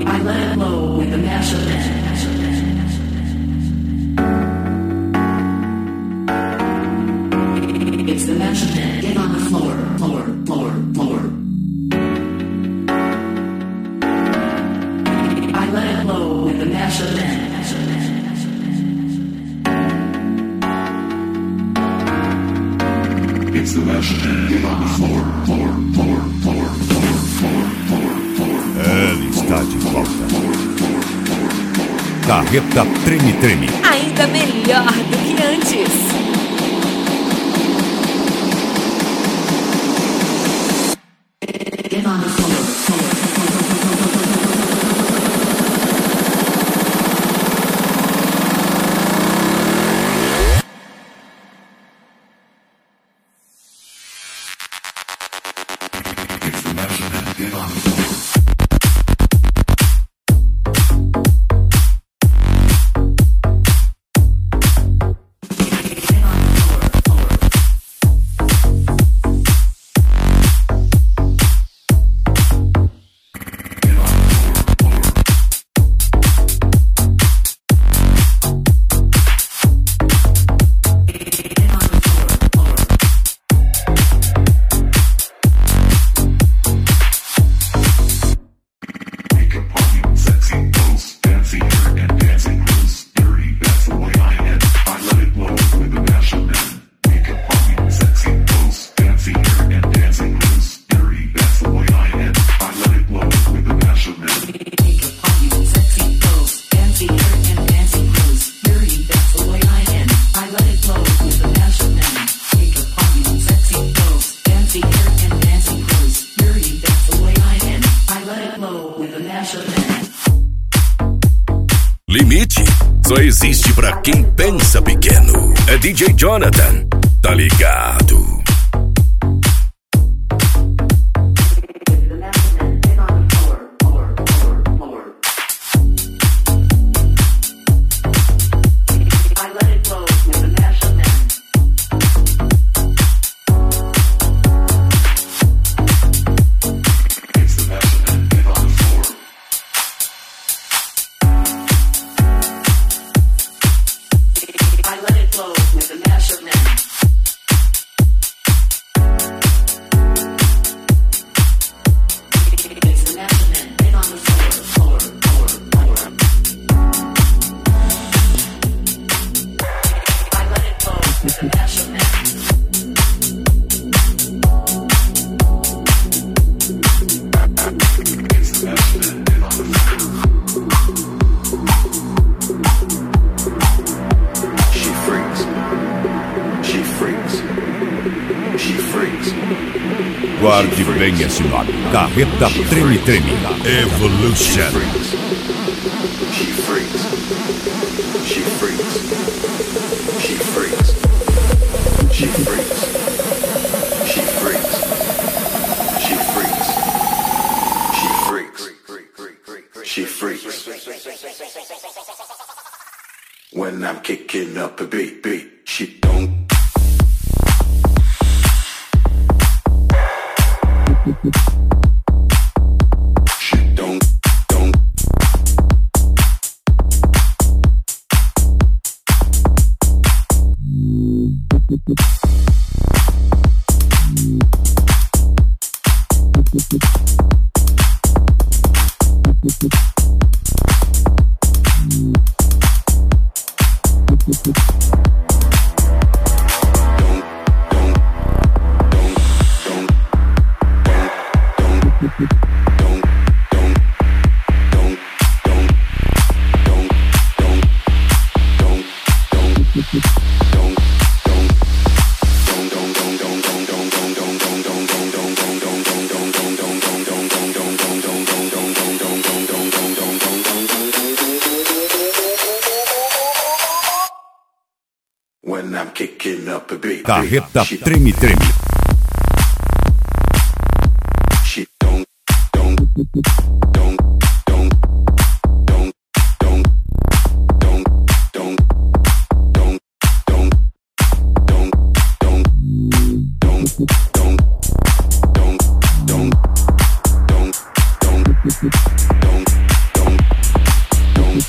I let it blow with the mashup band. It's the mashup band. Get on the floor, floor, floor, floor. I let it blow with the mashup band. It's the mashup band. Get on the floor, floor, floor, floor, floor, floor, floor, floor. Ela está de volta. Carreta Treme Treme. Ainda melhor do que antes. Get on the floor, floor. It's the mashup band. Get on the floor. Limite só existe pra quem pensa pequeno. É DJ Jonathan, tá ligado? Guarde bem esse nome. Carreta Treme Treme. Evolution. She freaks. She freaks. She freaks. She freaks. She freaks. She freaks. She freaks. She freaks. When I'm kicking up a beat, she don't. She don't. When I'm kicking up a beat, Carreta Treme Treme. She don't.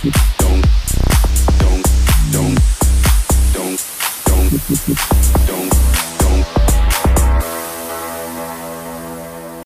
don't